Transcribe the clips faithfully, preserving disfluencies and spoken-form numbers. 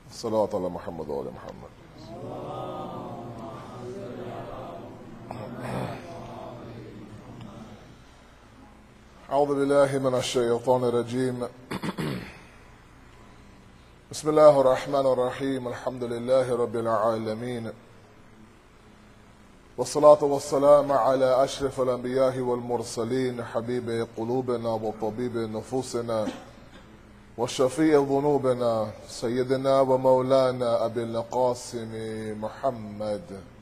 صلاة على محمد وآل محمد. أعوذ بالله من الشيطان الرجيم. بسم الله الرحمن الرحيم. الحمد لله رب العالمين، والصلاة والسلام على أشرف الأنبياء والمرسلين، حبيب قلوبنا وطبيب نفوسنا وشفيع ذنوبنا، سيدنا ومولانا أبي القاسم محمد.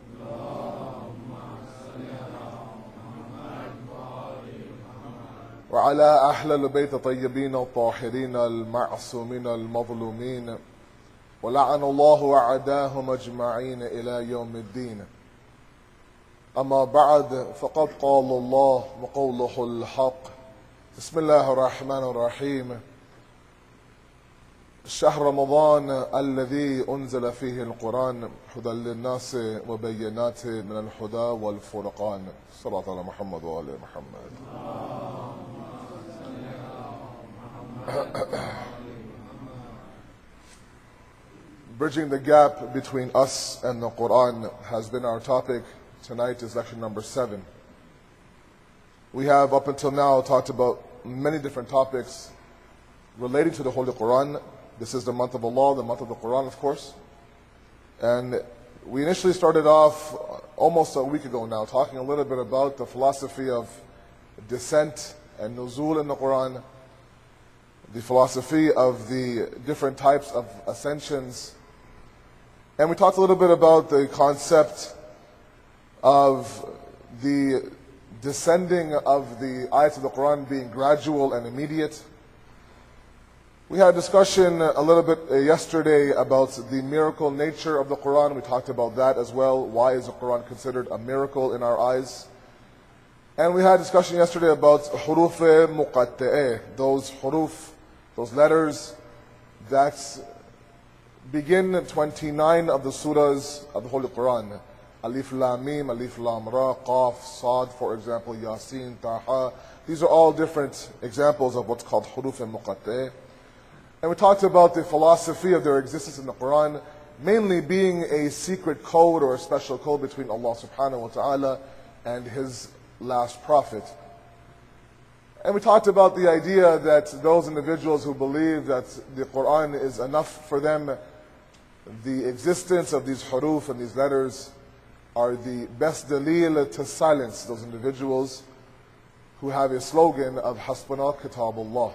وعلى أهل البيت الطيبين الطاهرين المعصومين المظلومين، ولعن الله أعداهم أجمعين إلى يوم الدين. أما بعد، فقد قال الله وقوله الحق. بسم الله الرحمن الرحيم. شهر رمضان الذي أنزل فيه القرآن هدى للناس وبينات من الهدى والفرقان. صلاة على محمد وآل محمد. Bridging the gap between us and the Quran has been our topic. Tonight is lecture number seven. We have up until now talked about many different topics relating to the Holy Quran. This is the month of Allah, the month of the Quran, of course. And we initially started off almost a week ago now talking a little bit about the philosophy of descent and nuzul in the Quran, the philosophy of the different types of ascensions. And we talked a little bit about the concept of the descending of the ayats of the Quran being gradual and immediate. We had a discussion a little bit yesterday about the miracle nature of the Quran. We talked about that as well. Why is the Quran considered a miracle in our eyes? And we had a discussion yesterday about huruf muqatta'eh, those huruf, those letters that begin twenty-nine of the surahs of the Holy Quran. Alif Lam Mim, Alif Lam Ra, Qaf, Sad, for example, Yasin, Taha. These are all different examples of what's called huruf muqatta'eh. And we talked about the philosophy of their existence in the Quran, mainly being a secret code or a special code between Allah subhanahu wa ta'ala and His last prophet. And we talked about the idea that those individuals who believe that the Quran is enough for them, the existence of these huruf and these letters are the best dalil to silence those individuals who have a slogan of Hasbuna Kitabullah.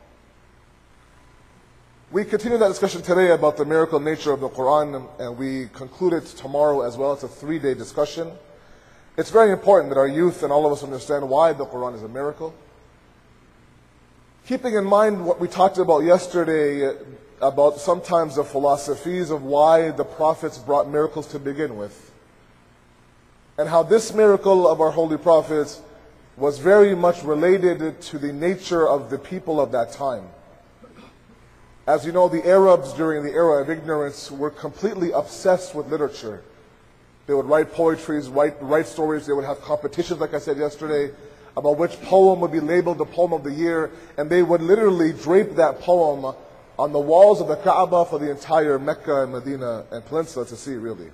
We continue that discussion today about the miracle nature of the Quran, and we conclude it tomorrow as well. It's a three-day discussion. It's very important that our youth and all of us understand why the Quran is a miracle. Keeping in mind what we talked about yesterday about sometimes the philosophies of why the prophets brought miracles to begin with, and how this miracle of our holy prophets was very much related to the nature of the people of that time. As you know, the Arabs during the era of ignorance were completely obsessed with literature. They would write poetries, write, write stories. They would have competitions, like I said yesterday, about which poem would be labeled the poem of the year. And they would literally drape that poem on the walls of the Kaaba for the entire Mecca and Medina and Peninsula to see, really.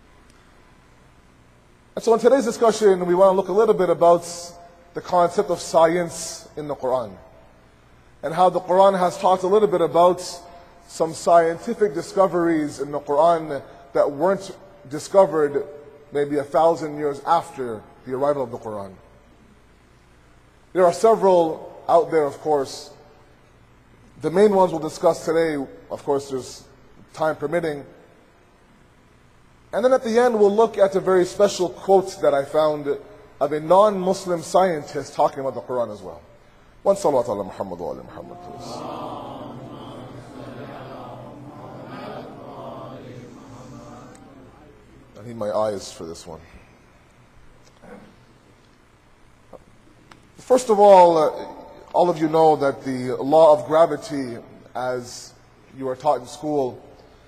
And so in today's discussion, we want to look a little bit about the concept of science in the Quran, and how the Quran has talked a little bit about some scientific discoveries in the Quran that weren't discovered maybe a thousand years after the arrival of the Quran. There are several out there, of course. The main ones we'll discuss today, of course, there's time permitting. And then at the end, we'll look at a very special quote that I found of a non-Muslim scientist talking about the Quran as well. One salawat ala Muhammad wa ala Muhammad, please. I need my eyes for this one. First of all, uh, all of you know that the law of gravity, as you are taught in school,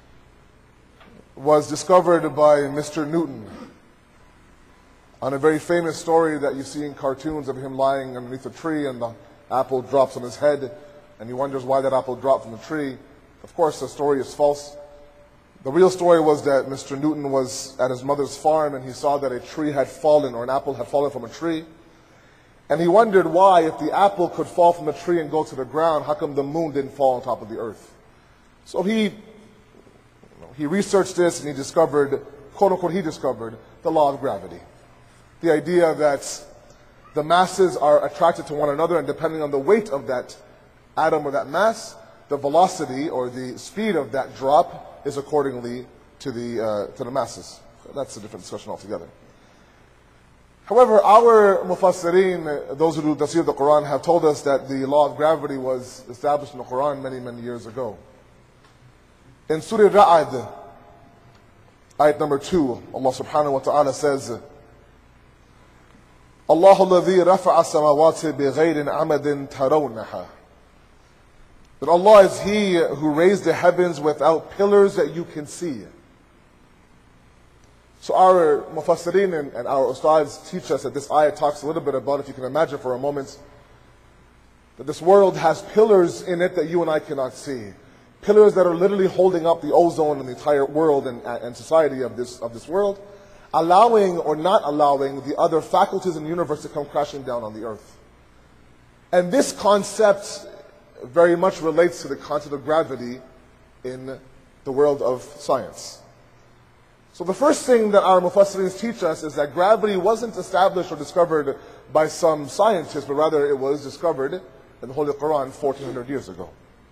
was discovered by Mister Newton on a very famous story that you see in cartoons of him lying underneath a tree and the apple drops on his head, and he wonders why that apple dropped from the tree. Of course, the story is false. The real story was that Mister Newton was at his mother's farm and he saw that a tree had fallen, or an apple had fallen from a tree. And he wondered why, if the apple could fall from the tree and go to the ground, how come the moon didn't fall on top of the earth? So he, he researched this and he discovered, quote unquote, he discovered the law of gravity. The idea that the masses are attracted to one another, and depending on the weight of that atom or that mass, the velocity or the speed of that drop is accordingly to the, uh, to the masses. So that's a different discussion altogether. However, our mufassirin, those who do tafsir of the Quran, have told us that the law of gravity was established in the Quran many, many years ago. In Surah Ra'ad, ayat number two, Allah subhanahu wa ta'ala says, Allahu alladhi rafa'a samawati bighayri amadin tarawnaha. That Allah is He who raised the heavens without pillars that you can see. So our mufassirin and, and our ustads teach us that this ayah talks a little bit about, if you can imagine for a moment, that this world has pillars in it that you and I cannot see. Pillars that are literally holding up the ozone and the entire world and, and society of this, of this world, allowing or not allowing the other faculties in the universe to come crashing down on the earth. And this concept very much relates to the concept of gravity in the world of science. So the first thing that our mufassirins teach us is that gravity wasn't established or discovered by some scientists, but rather it was discovered in the Holy Quran fourteen hundred years ago.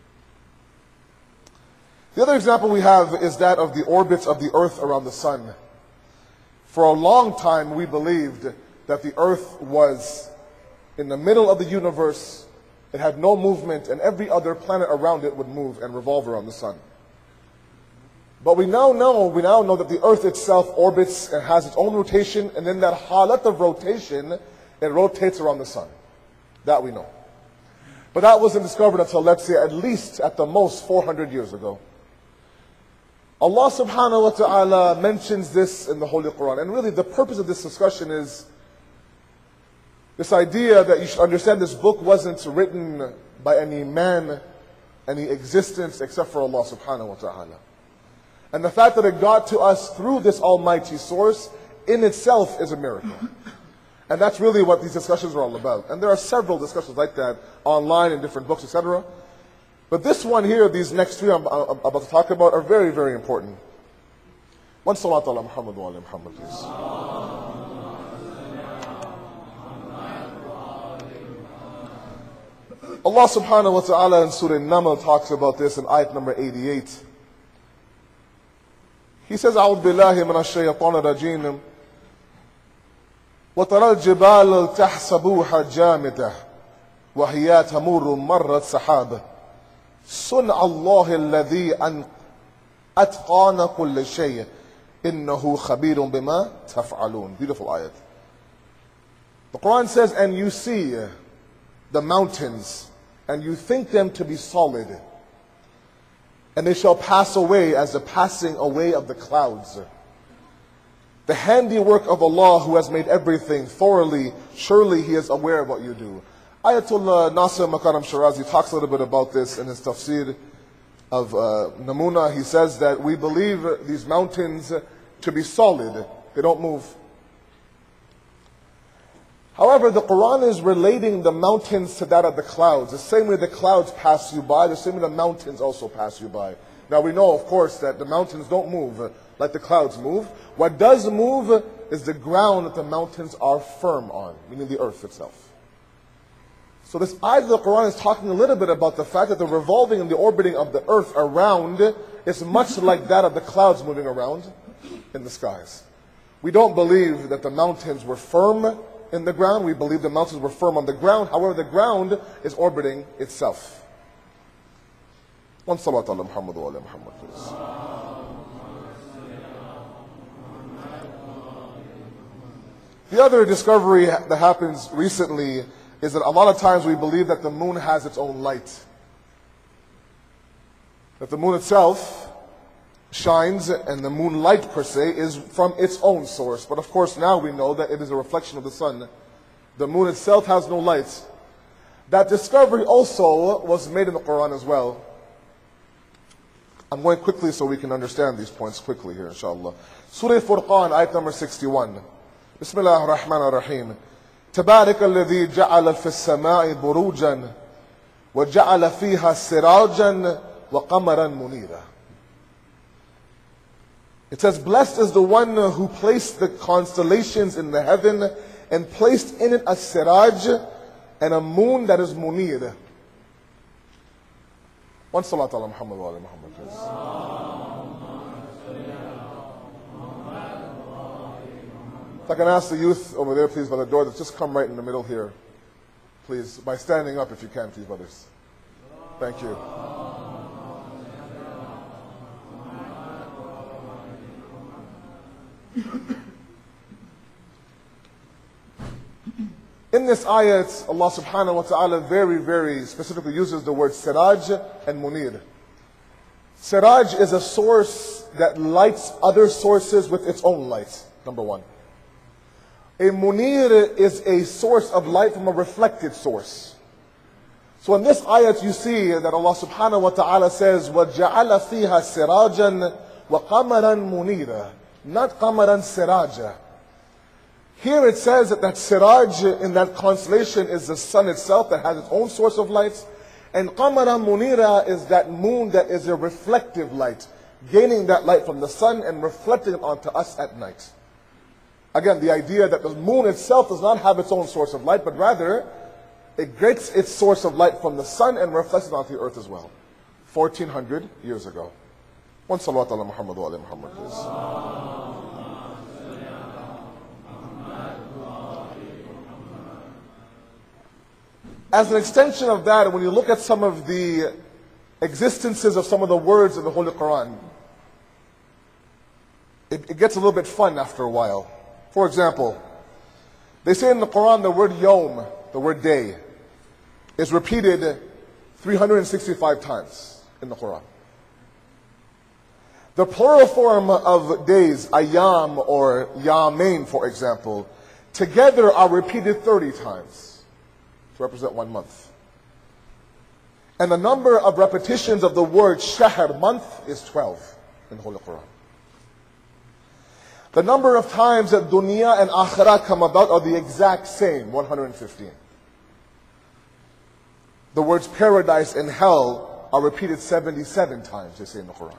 The other example we have is that of the orbits of the earth around the sun. For a long time we believed that the earth was in the middle of the universe, it had no movement, and every other planet around it would move and revolve around the sun. But we now know, we now know that the earth itself orbits and has its own rotation, and in that halat of rotation, it rotates around the sun. That we know. But that wasn't discovered until, let's say, at least at the most four hundred years ago. Allah subhanahu wa ta'ala mentions this in the Holy Quran. And really the purpose of this discussion is this idea that you should understand this book wasn't written by any man, any existence except for Allah subhanahu wa ta'ala. And the fact that it got to us through this almighty source in itself is a miracle. And that's really what these discussions are all about. And there are several discussions like that online in different books, et cetera. But this one here, these next three I'm, I'm about to talk about, are very, very important. One salat ala Muhammad wa ala Muhammad, please. Allah subhanahu wa ta'ala in Surah Naml talks about this in ayat number eighty-eight. He says, أعوذ بالله من الشيطان الرجيم وترى الجبال تحسبوها جامدة وهي تمر مر السحاب صنع الله الذي أن أتقان كل شيء إنه خبير بما تفعلون. Beautiful ayat. The Quran says, and you see the mountains and you think them to be solid, and they shall pass away as the passing away of the clouds. The handiwork of Allah who has made everything thoroughly, surely He is aware of what you do. Ayatollah Nasir Makaram Shirazi talks a little bit about this in his tafsir of uh, Namuna. He says that we believe these mountains to be solid. They don't move. However, the Quran is relating the mountains to that of the clouds. The same way the clouds pass you by, the same way the mountains also pass you by. Now we know, of course, that the mountains don't move like the clouds move. What does move is the ground that the mountains are firm on, meaning the earth itself. So this ayat of the Quran is talking a little bit about the fact that the revolving and the orbiting of the earth around is much like that of the clouds moving around in the skies. We don't believe that the mountains were firm in the ground. We believe the mountains were firm on the ground. However, the ground is orbiting itself. One salat ala Muhammad wa ala Muhammad, please. The other discovery that happens recently is that a lot of times we believe that the moon has its own light. That the moon itself shines, and the moonlight per se is from its own source. But of course now we know that it is a reflection of the sun. The moon itself has no light. That discovery also was made in the Quran as well. I'm going quickly so we can understand these points quickly here, inshallah. Surah Furqan, ayat number sixty-one. Bismillah ar-Rahman ar-Rahim. تبارك الذي جعل في السماء بروجا وجعل فيها سراجا وقمرا منيرا. It says, blessed is the one who placed the constellations in the heaven and placed in it a siraj and a moon that is munir. One salat ala Muhammad wa ala Muhammad, please. If I can ask the youth over there, please, by the door, that's just come right in the middle here. Please, by standing up if you can, please, brothers. Thank you. In this ayat, Allah subhanahu wa ta'ala very, very specifically uses the word siraj and munir. Siraj is a source that lights other sources with its own light, number one. A munir is a source of light from a reflected source. So in this ayat you see that Allah subhanahu wa ta'ala says, وَجَعَلَ فِيهَا سِرَاجًا وَقَمَرًا مُنِيرًا, not qamaran siraja. Here it says that that siraj in that constellation is the sun itself that has its own source of light. And qamaran munira is that moon that is a reflective light, gaining that light from the sun and reflecting it onto us at night. Again, the idea that the moon itself does not have its own source of light, but rather it gets its source of light from the sun and reflects it onto the earth as well. fourteen hundred years ago. One salawat ala Muhammad wa ala Muhammad, please. As an extension of that, when you look at some of the existences of some of the words in the Holy Quran, it, it gets a little bit fun after a while. For example, they say in the Quran the word yawm, the word day, is repeated three hundred sixty-five times in the Quran. The plural form of days, ayam or yamain, for example, together are repeated thirty times to represent one month. And the number of repetitions of the word shahr, month, is twelve in the Holy Quran. The number of times that dunya and akhirah come about are the exact same, one hundred fifteen. The words paradise and hell are repeated seventy-seven times, they say in the Quran.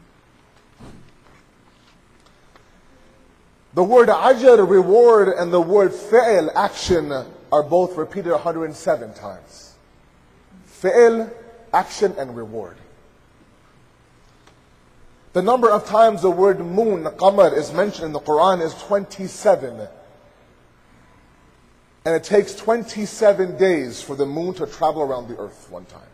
The word ajr, reward, and the word fi'l, action, are both repeated one hundred seven times. Fi'l, action, and reward. The number of times the word moon, qamar, is mentioned in the Quran is twenty-seven. And it takes twenty-seven days for the moon to travel around the earth one time.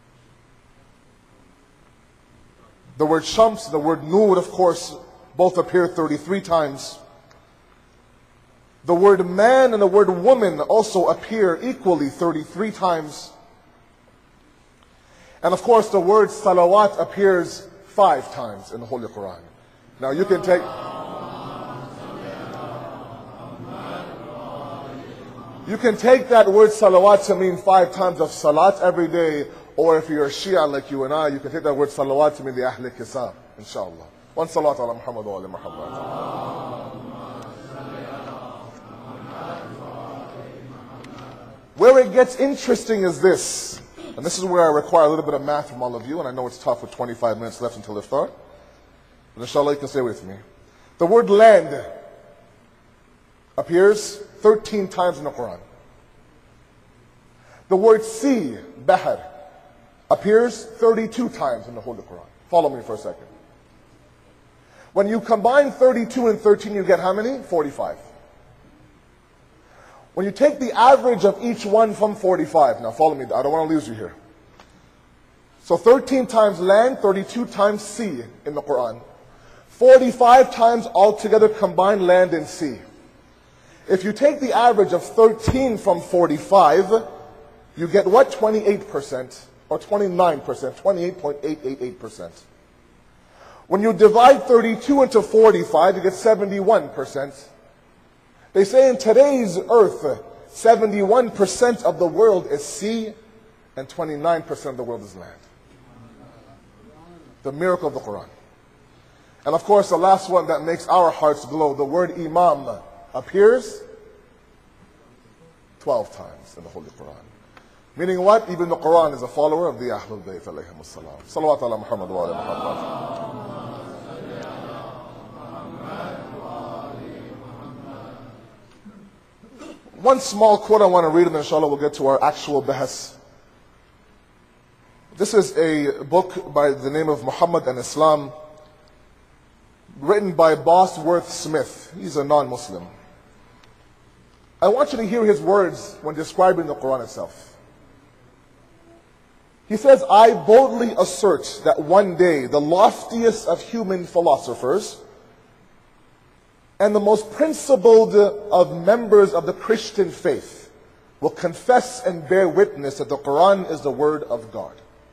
The word shams, the word nur, of course, both appear thirty-three times. The word man and the word woman also appear equally thirty-three times. And of course the word salawat appears five times in the Holy Quran. Now you can take You can take that word salawat to mean five times of salat every day, or if you're a Shia like you and I, you can take that word salawat to mean the Ahl Kisam, inshallah. One salat ala Muhammad wa ala Muhammad. Where it gets interesting is this, and this is where I require a little bit of math from all of you, and I know it's tough with twenty-five minutes left until iftar, but inshallah you can stay with me. The word land appears thirteen times in the Quran. The word sea, bahar, appears thirty-two times in the Holy Quran. Follow me for a second. When you combine thirty-two and thirteen, you get how many? forty-five. When you take the average of each one from forty-five, now follow me, I don't want to lose you here. So thirteen times land, thirty-two times sea in the Quran. forty-five times altogether combined land and sea. If you take the average of thirteen from forty-five, you get what? twenty-eight percent or twenty-nine percent, twenty-eight point eight eight eight percent. When you divide thirty-two into forty-five, you get seventy-one percent. They say in today's earth, seventy-one percent of the world is sea and twenty-nine percent of the world is land. The miracle of the Quran. And of course, the last one that makes our hearts glow, the word Imam appears twelve times in the Holy Quran. Meaning what? Even the Quran is a follower of the Ahlul Bayt alayhim as-salam. Salawat ala Muhammad wa ala Muhammad. One small quote I want to read, and inshallah we'll get to our actual bahas. This is a book by the name of Muhammad and Islam, written by Bosworth Smith. He's a non-Muslim. I want you to hear his words when describing the Quran itself. He says, I boldly assert that one day the loftiest of human philosophers and the most principled of members of the Christian faith will confess and bear witness that the Quran is the word of God.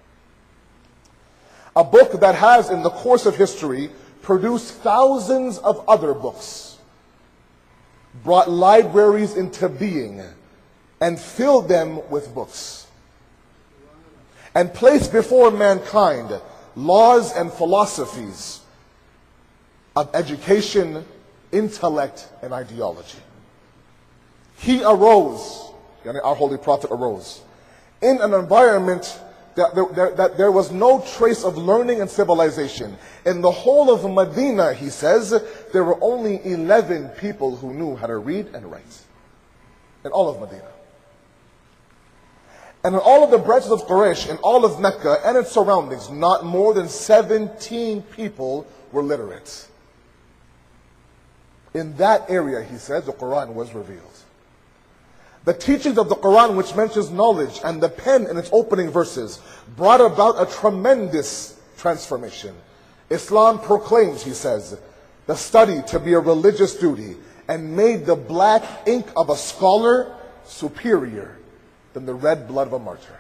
A book that has, in the course of history, produced thousands of other books, brought libraries into being, and filled them with books, and placed before mankind laws and philosophies of education, intellect, and ideology. He arose, our Holy Prophet arose, in an environment that there, that there was no trace of learning and civilization. In the whole of Medina, he says, there were only eleven people who knew how to read and write. In all of Medina. And in all of the branches of Quraysh, in all of Mecca and its surroundings, not more than seventeen people were literate. In that area, he says, the Quran was revealed. The teachings of the Quran, which mentions knowledge and the pen in its opening verses, brought about a tremendous transformation. Islam proclaims, he says, the study to be a religious duty and made the black ink of a scholar superior than the red blood of a martyr.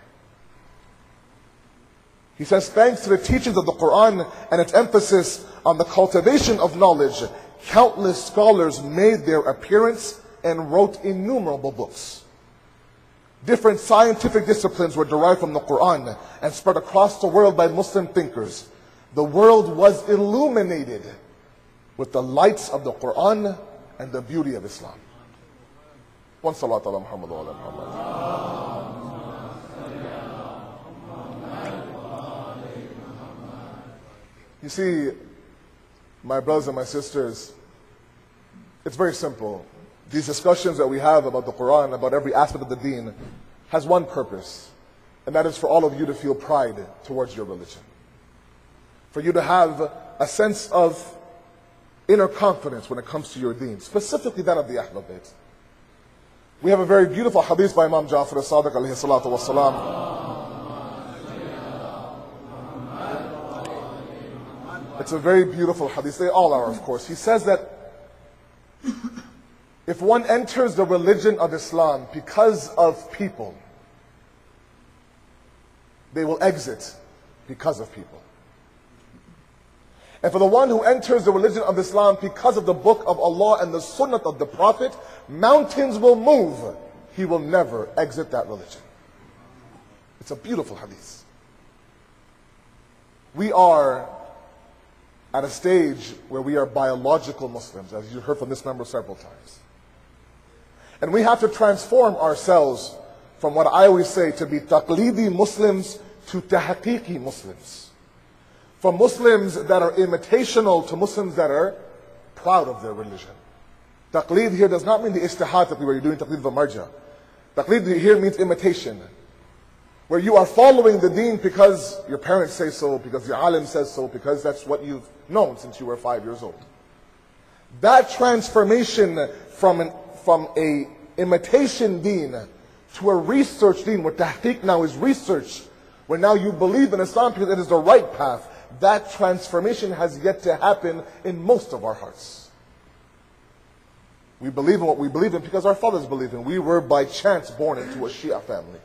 He says, thanks to the teachings of the Quran and its emphasis on the cultivation of knowledge, countless scholars made their appearance and wrote innumerable books. Different scientific disciplines were derived from the Quran and spread across the world by Muslim thinkers. The world was illuminated with the lights of the Quran and the beauty of Islam. One salat ala Muhammad wa ala Muhammad. You see, my brothers and my sisters, it's very simple. These discussions that we have about the Quran, about every aspect of the deen, has one purpose, and that is for all of you to feel pride towards your religion. For you to have a sense of inner confidence when it comes to your deen, specifically that of the Ahlul Bayt. We have a very beautiful hadith by Imam Ja'far as-Sadiq alayhi salatu wa salam. It's a very beautiful hadith. They all are, of course. He says that if one enters the religion of Islam because of people, they will exit because of people. And for the one who enters the religion of Islam because of the book of Allah and the sunnah of the Prophet, mountains will move. He will never exit that religion. It's a beautiful hadith. We are at a stage where we are biological Muslims, as you heard from this member several times. And we have to transform ourselves from what I always say to be taqlidi Muslims to tahqiqi Muslims. From Muslims that are imitational to Muslims that are proud of their religion. Taqlid here does not mean the ijtihad taqlid where you're doing taqlid al-marja. Taqlid here means imitation. Where you are following the deen because your parents say so, because your alim says so, because that's what you've known since you were five years old. That transformation from an from a imitation deen to a research deen, where tahqiq now is research, where now you believe in Islam because it is the right path, that transformation has yet to happen in most of our hearts. We believe in what we believe in because our fathers believe in. We were by chance born into a Shia family.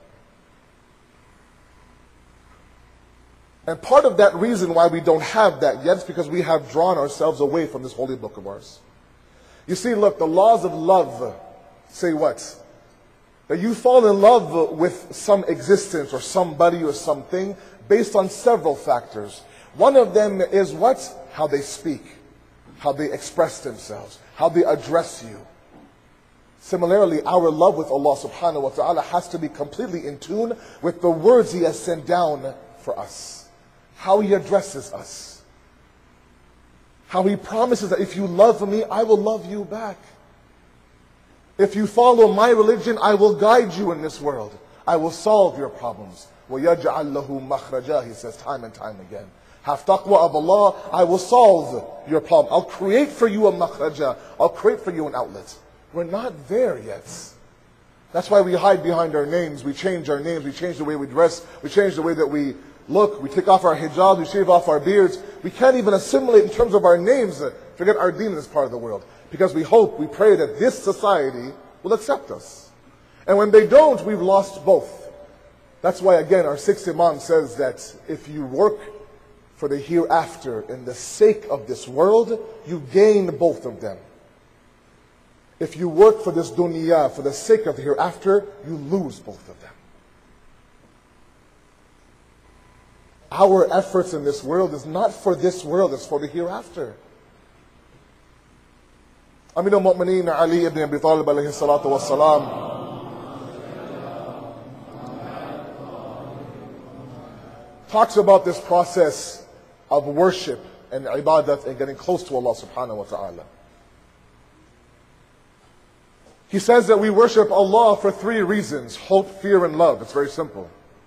And part of that reason why we don't have that yet is because we have drawn ourselves away from this holy book of ours. You see, look, the laws of love say what? That you fall in love with some existence or somebody or something based on several factors. One of them is what? How they speak, how they express themselves, how they address you. Similarly, our love with Allah subhanahu wa ta'ala has to be completely in tune with the words He has sent down for us. How He addresses us. How He promises that if you love me, I will love you back. If you follow my religion, I will guide you in this world. I will solve your problems. وَيَجْعَلْ لَهُ مَخْرَجًا, He says time and time again. Have taqwa of Allah, I will solve your problem. I'll create for you a makhraja. I'll create for you an outlet. We're not there yet. That's why we hide behind our names. We change our names. We change the way we dress. We change the way that we look. We take off our hijab. We shave off our beards. We can't even assimilate in terms of our names. Forget our deen in this part of the world. Because we hope, we pray that this society will accept us. And when they don't, we've lost both. That's why, again, our sixth Imam says that if you work for the hereafter in the sake of this world, you gain both of them. If you work for this dunya, for the sake of the hereafter, you lose both of them. Our efforts in this world is not for this world, it's for the hereafter. Amir al-Mu'mineen Ali ibn Abi Talib alayhi salatu wa salam talks about this process of worship and ibadat and getting close to Allah subhanahu wa ta'ala. He says that we worship Allah for three reasons: hope, fear, and love. It's very simple.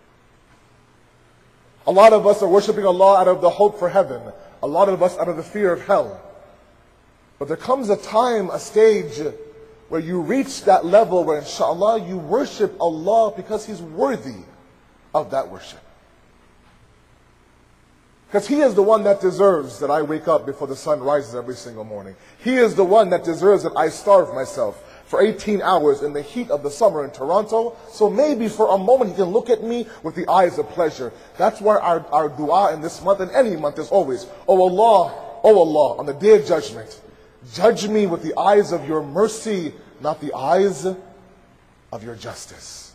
A lot of us are worshiping Allah out of the hope for heaven. A lot of us out of the fear of hell. But there comes a time, a stage, where you reach that level where inshallah you worship Allah because He's worthy of that worship. Because He is the one that deserves that I wake up before the sun rises every single morning. He is the one that deserves that I starve myself for eighteen hours in the heat of the summer in Toronto, so maybe for a moment He can look at me with the eyes of pleasure. That's why our, our dua in this month and any month is always, Oh Allah, Oh Allah, on the day of judgment, judge me with the eyes of your mercy, not the eyes of your justice.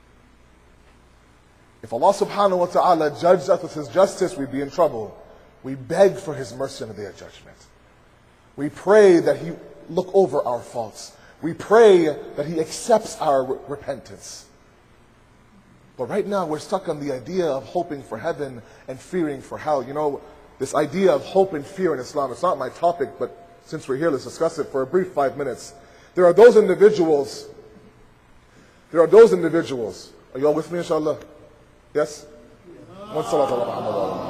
If Allah subhanahu wa ta'ala judged us with His justice, we'd be in trouble. We beg for His mercy on the day of judgment. We pray that He look over our faults. We pray that He accepts our re- repentance. But right now we're stuck on the idea of hoping for heaven and fearing for hell. You know, this idea of hope and fear in Islam, it's not my topic, but since we're here, let's discuss it for a brief five minutes. There are those individuals, there are those individuals, are you all with me inshallah? Yes? One salat ala Muhammad.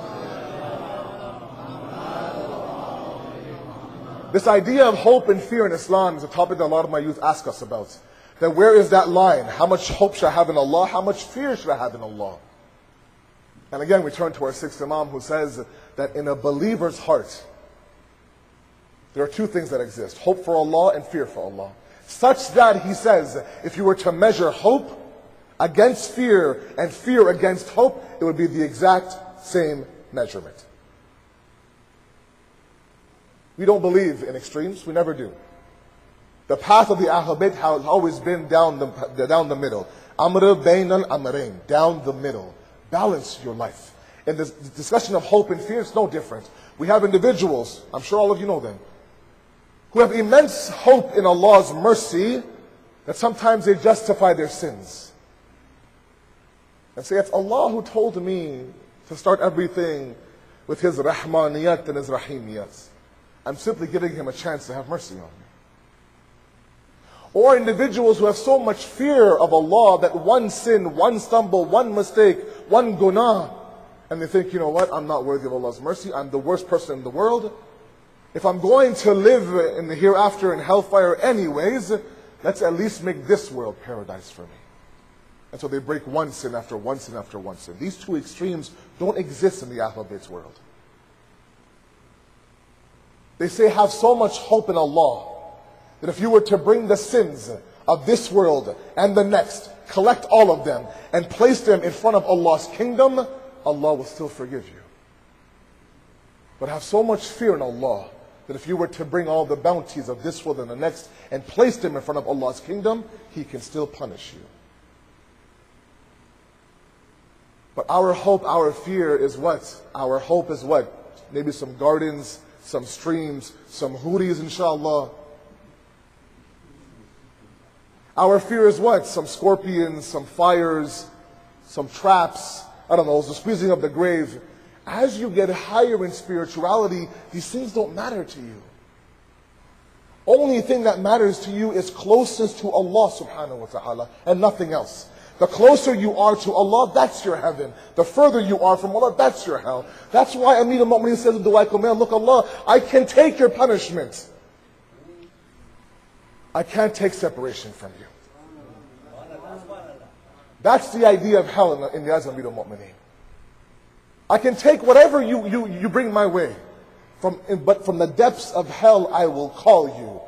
This idea of hope and fear in Islam is a topic that a lot of my youth ask us about. That where is that line? How much hope should I have in Allah? How much fear should I have in Allah? And again, we turn to our sixth Imam who says that in a believer's heart, there are two things that exist: hope for Allah and fear for Allah. Such that, he says, if you were to measure hope against fear and fear against hope, it would be the exact same measurement. We don't believe in extremes. We never do. The path of the Ahlul Bayt has always been down the, down the middle. Amr bayn al-amrayn, down the middle. Balance your life. In this discussion of hope and fear, it's no different. We have individuals, I'm sure all of you know them, who have immense hope in Allah's mercy, that sometimes they justify their sins. And say, it's Allah who told me to start everything with His Rahmaniyat and His Rahimiyat. I'm simply giving Him a chance to have mercy on me. Or individuals who have so much fear of Allah that one sin, one stumble, one mistake, one gунah, and they think, you know what, I'm not worthy of Allah's mercy, I'm the worst person in the world. If I'm going to live in the hereafter in hellfire anyways, let's at least make this world paradise for me. And so they break one sin after one sin after one sin. These two extremes don't exist in the Ahlul Bayt's world. They say have so much hope in Allah that if you were to bring the sins of this world and the next, collect all of them and place them in front of Allah's kingdom, Allah will still forgive you. But have so much fear in Allah that if you were to bring all the bounties of this world and the next and place them in front of Allah's kingdom, He can still punish you. But our hope, our fear is what? Our hope is what? Maybe some gardens, some streams, some huris, inshallah. Our fear is what? Some scorpions, some fires, some traps. I don't know, the squeezing of the grave. As you get higher in spirituality, these things don't matter to you. Only thing that matters to you is closeness to Allah subhanahu wa ta'ala and nothing else. The closer you are to Allah, that's your heaven. The further you are from Allah, that's your hell. That's why Amir al-Mu'mineen says in Dua al-Kumail, look Allah, I can take your punishment. I can't take separation from you. That's the idea of hell in the, in the eyes of Amir al-Mu'mineen. I can take whatever you, you, you bring my way. From, but from the depths of hell I will call you.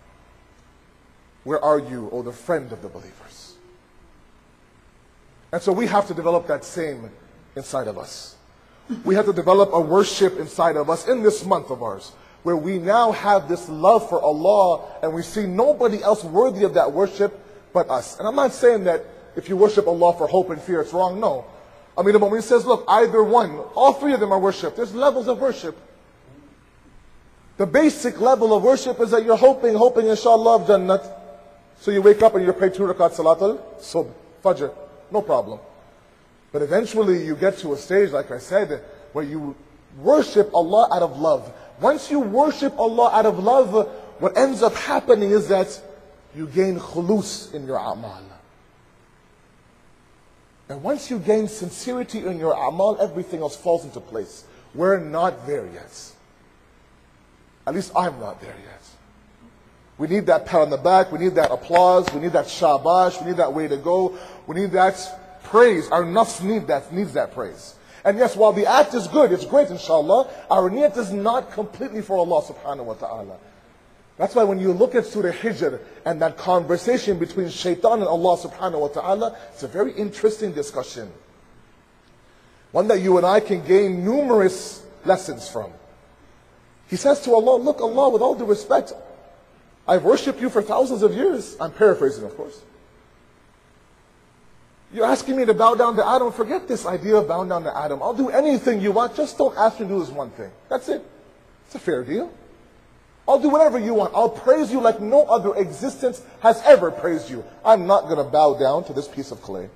Where are you, O the friend of the believers? And so we have to develop that same inside of us. We have to develop a worship inside of us in this month of ours, where we now have this love for Allah and we see nobody else worthy of that worship but us. And I'm not saying that if you worship Allah for hope and fear, it's wrong. No. I mean, the moment he says, look, either one, all three of them are worship. There's levels of worship. The basic level of worship is that you're hoping, hoping inshallah of Jannat. So you wake up and you pray two rakat salatul subh, fajr. No problem. But eventually you get to a stage, like I said, where you worship Allah out of love. Once you worship Allah out of love, what ends up happening is that you gain khulus in your a'mal. And once you gain sincerity in your a'mal, everything else falls into place. We're not there yet. At least I'm not there yet. We need that pat on the back, we need that applause, we need that shabash, we need that way to go, we need that praise. Our nafs need that, needs that praise. And yes, while the act is good, it's great inshallah, our niyat is not completely for Allah subhanahu wa ta'ala. That's why when you look at Surah Hijr and that conversation between shaitan and Allah subhanahu wa ta'ala, it's a very interesting discussion. One that you and I can gain numerous lessons from. He says to Allah, look Allah, with all due respect, I've worshipped you for thousands of years. I'm paraphrasing, of course. You're asking me to bow down to Adam. Forget this idea of bowing down to Adam. I'll do anything you want. Just don't ask me to do this one thing. That's it. It's a fair deal. I'll do whatever you want. I'll praise you like no other existence has ever praised you. I'm not going to bow down to this piece of clay.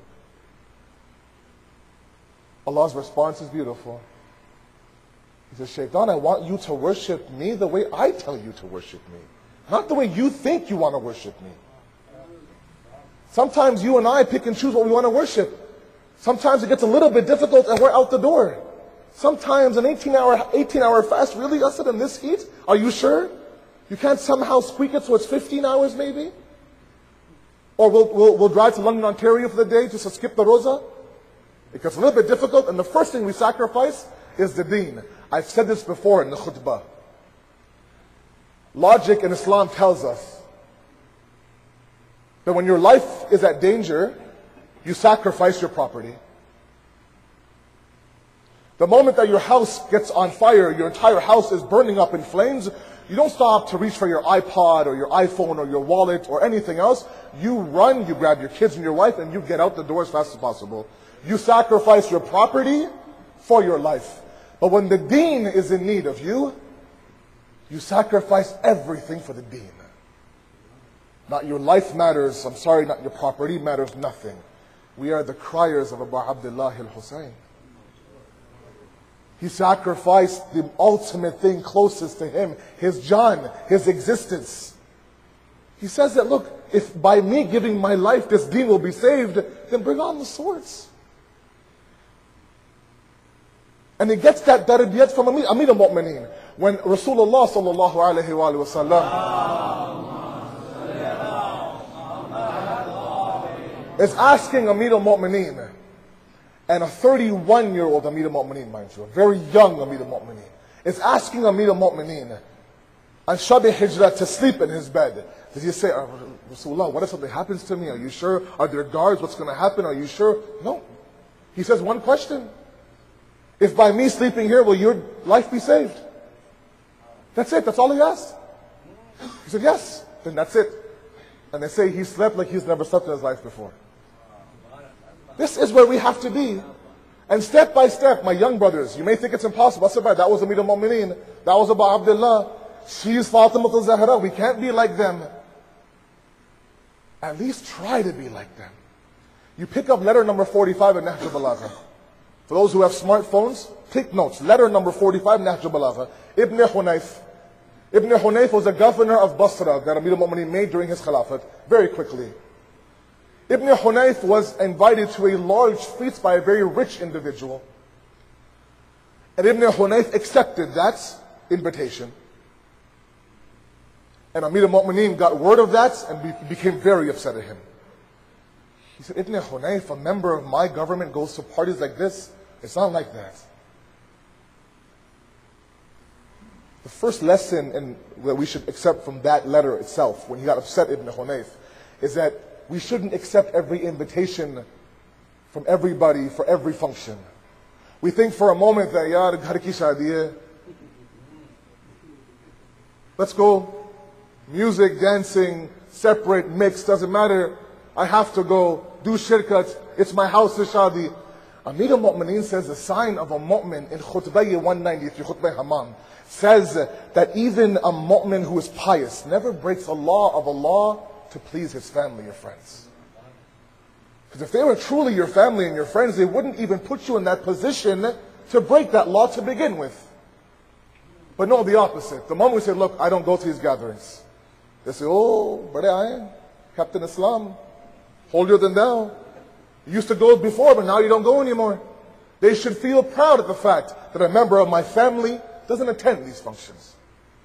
Allah's response is beautiful. He says, Shaitan, I want you to worship me the way I tell you to worship me. Not the way you think you want to worship me. Sometimes you and I pick and choose what we want to worship. Sometimes it gets a little bit difficult and we're out the door. Sometimes an eighteen hour, eighteen hour fast, really, Asad, in this heat? Are you sure? You can't somehow squeak it so it's fifteen hours maybe? Or we'll, we'll, we'll drive to London, Ontario for the day just to skip the roza? It gets a little bit difficult, and the first thing we sacrifice is the deen. I've said this before in the khutbah. Logic in Islam tells us that when your life is at danger, you sacrifice your property. The moment that your house gets on fire, your entire house is burning up in flames, you don't stop to reach for your iPod or your iPhone or your wallet or anything else. You run, you grab your kids and your wife, and you get out the door as fast as possible. You sacrifice your property for your life. But when the deen is in need of you, you sacrifice everything for the deen. Not your life matters, I'm sorry, not your property matters, nothing. We are the criers of Abu Abdullah al-Husayn. He sacrificed the ultimate thing closest to him, his John, his existence. He says that, look, if by me giving my life this deen will be saved, then bring on the swords. And he gets that tarbiyat from Amir al-Mu'mineen. When Rasulullah sallallahu alayhi wa sallam is asking Amir al-Mu'mineen, and a thirty-one-year-old Amir al-Mu'mineen, mind you, a very young Amir al-Mu'mineen, is asking Amir al-Mu'mineen on Shabi Hijrah to sleep in his bed. Does he say, Rasulullah, what if something happens to me? Are you sure? Are there guards? What's going to happen? Are you sure? No. He says one question. If by me sleeping here, will your life be saved? That's it. That's all he asked. He said, yes. Then that's it. And they say he slept like he's never slept in his life before. This is where we have to be. And step by step, my young brothers, you may think it's impossible. I said, that was Amir al-Mu'mineen. That was Abu Abdullah. She's Fatima al-Zahra. We can't be like them. At least try to be like them. You pick up letter number forty-five in Nahj al-Balagha. For those who have smartphones, take notes. Letter number forty-five, Nahj al-Balagha. Ibn Hunayf. Ibn Hunayf was a governor of Basra that Amir al-Mu'mineen made during his Khilafat. Very quickly. Ibn Hunayf was invited to a large feast by a very rich individual. And Ibn Hunayf accepted that invitation. And Amir al-Mu'mineen got word of that and be became very upset at him. He said, Ibn Hunayf, a member of my government, goes to parties like this? It's not like that. The first lesson in, that we should accept from that letter itself, when he got upset, Ibn Hunayf, is that we shouldn't accept every invitation from everybody for every function. We think for a moment that, yaar, ghar ki shaadi hai. Let's go. Music, dancing, separate, mixed, doesn't matter. I have to go. Do shirkat. It's my house to shadi. Amir al-Mu'mineen says the sign of a mu'min in Khutbah one ninety-three, Khutbah Hammam, says that even a mu'min who is pious never breaks a law of Allah to please his family or friends. Because if they were truly your family and your friends, they wouldn't even put you in that position to break that law to begin with. But no, the opposite. The moment we say, look, I don't go to these gatherings, they say, oh, bade aaye, Captain Islam, holier than thou. You used to go before, but now you don't go anymore. They should feel proud of the fact that a member of my family doesn't attend these functions.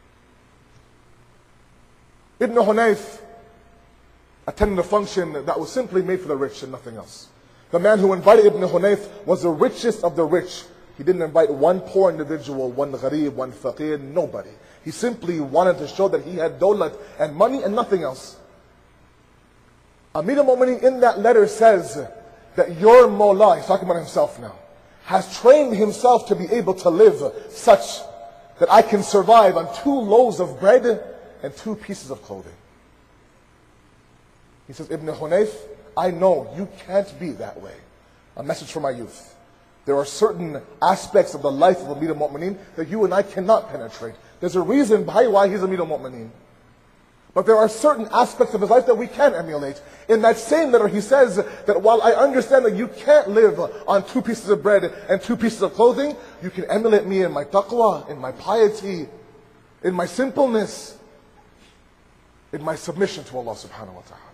Ibn Hunayf attended a function that was simply made for the rich and nothing else. The man who invited Ibn Hunayf was the richest of the rich. He didn't invite one poor individual, one gharib, one faqir, nobody. He simply wanted to show that he had dawlat and money and nothing else. Amir al-Mu'mineen in that letter says that your Mawla, he's talking about himself now, has trained himself to be able to live such that I can survive on two loaves of bread and two pieces of clothing. He says, Ibn Hunayf, I know you can't be that way. A message for my youth. There are certain aspects of the life of Amir al-Mu'mineen that you and I cannot penetrate. There's a reason behind why he's Amir al-Mu'mineen. But there are certain aspects of his life that we can emulate. In that same letter, he says that while I understand that you can't live on two pieces of bread and two pieces of clothing, you can emulate me in my taqwa, in my piety, in my simpleness, in my submission to Allah subhanahu wa ta'ala.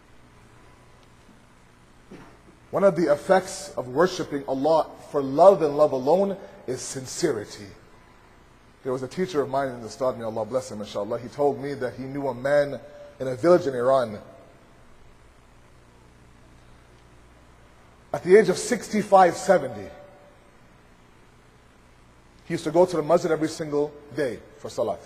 One of the effects of worshipping Allah for love and love alone is sincerity. There was a teacher of mine in the Ustad, may Allah bless him, inshallah. He told me that he knew a man in a village in Iran. At the age of sixty-five, seventy, he used to go to the masjid every single day for salat.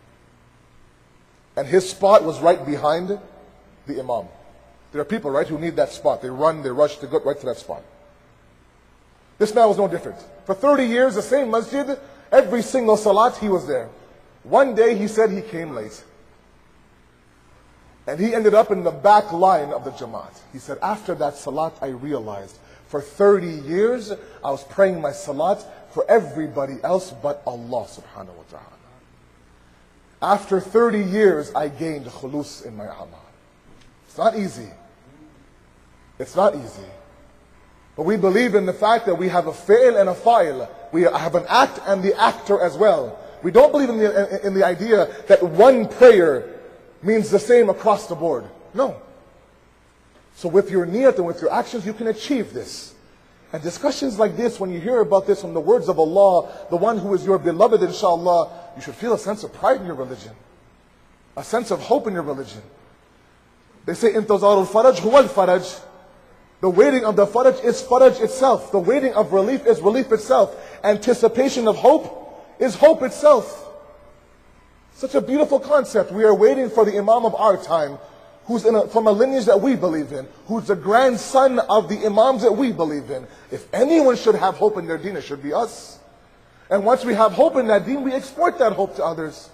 And his spot was right behind the imam. There are people, right, who need that spot. They run, they rush to go right to that spot. This man was no different. For thirty years, the same masjid, every single salat, he was there. One day, he said he came late. And he ended up in the back line of the Jamaat. He said, after that salat, I realized for thirty years, I was praying my salat for everybody else but Allah subhanahu wa ta'ala. After thirty years, I gained khulus in my amal. It's not easy. It's not easy. But we believe in the fact that we have a fi'l and a fa'il. We have an act and the actor as well. We don't believe in the, in the idea that one prayer means the same across the board. No. So with your niyat and with your actions, you can achieve this. And discussions like this, when you hear about this from the words of Allah, the one who is your beloved, inshallah, you should feel a sense of pride in your religion. A sense of hope in your religion. They say, intazarul faraj huwal faraj. The waiting of the faraj is faraj itself. The waiting of relief is relief itself. Anticipation of hope is hope itself. Such a beautiful concept. We are waiting for the Imam of our time, who's in a, from a lineage that we believe in, who's the grandson of the Imams that we believe in. If anyone should have hope in their deen, it should be us. And once we have hope in that deen, we export that hope to others.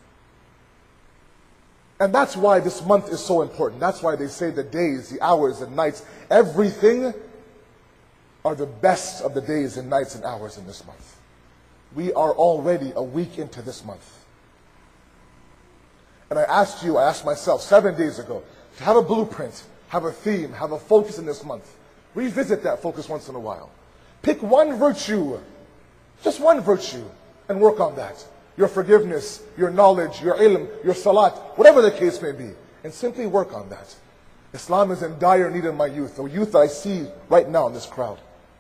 And that's why this month is so important. That's why they say the days, the hours, the nights, everything are the best of the days and nights and hours in this month. We are already a week into this month. And I asked you, I asked myself seven days ago, to have a blueprint, have a theme, have a focus in this month. Revisit that focus once in a while. Pick one virtue, just one virtue, and work on that. Your forgiveness, your knowledge, your ilm, your salat, whatever the case may be. And simply work on that. Islam is in dire need of my youth, the youth that I see right now in this crowd.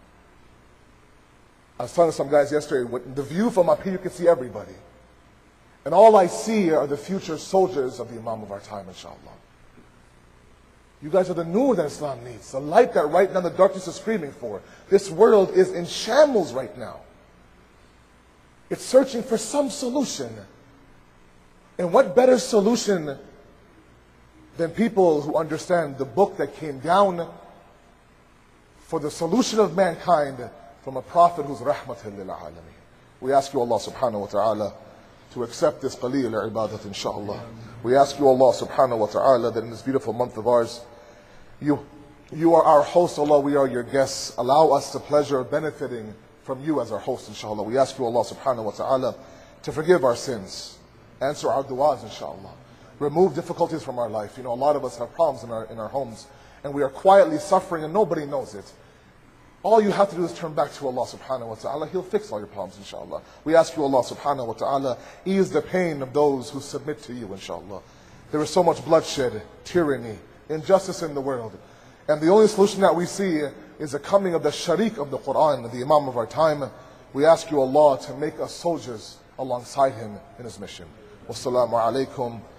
I was telling some guys yesterday, with the view from up here, you can see everybody. And all I see are the future soldiers of the Imam of our time, inshallah. You guys are the nur that Islam needs, the light that right now the darkness is screaming for. This world is in shambles right now. It's searching for some solution. And what better solution than people who understand the book that came down for the solution of mankind from a prophet who's rahmatan lil alameen. We ask you, Allah subhanahu wa ta'ala, to accept this qaleel ibadat, inshaAllah. We ask you, Allah subhanahu wa ta'ala, that in this beautiful month of ours, you, you are our host, Allah, we are your guests. Allow us the pleasure of benefiting from you as our host, inshaAllah. We ask you, Allah subhanahu wa ta'ala, to forgive our sins, answer our du'as, inshaAllah. Remove difficulties from our life. You know, a lot of us have problems in our, in our homes, and we are quietly suffering and nobody knows it. All you have to do is turn back to Allah subhanahu wa ta'ala. He'll fix all your problems, inshallah. We ask you, Allah subhanahu wa ta'ala, ease the pain of those who submit to you, inshallah. There is so much bloodshed, tyranny, injustice in the world. And the only solution that we see is the coming of the Sharik of the Quran, the Imam of our time. We ask you, Allah, to make us soldiers alongside him in his mission. Wassalamu alaikum